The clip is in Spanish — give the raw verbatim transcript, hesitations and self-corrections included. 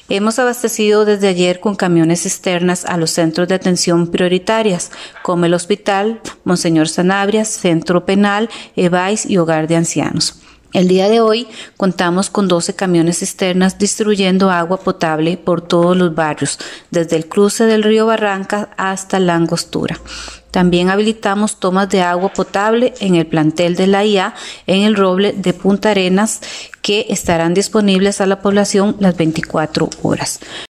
Hemos abastecido desde ayer con camiones cisternas a los centros de atención prioritarias, como el Hospital Monseñor Sanabria, Centro Penal, EVAIS y Hogar de Ancianos. El día de hoy contamos con doce camiones cisternas distribuyendo agua potable por todos los barrios, desde el cruce del río Barranca hasta la Angostura. También habilitamos tomas de agua potable en el plantel de la I A en el Roble de Punta Arenas, que estarán disponibles a la población las veinticuatro horas.